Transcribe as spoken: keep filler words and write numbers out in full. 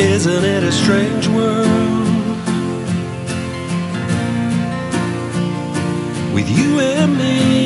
Isn't it a strange world with you and me?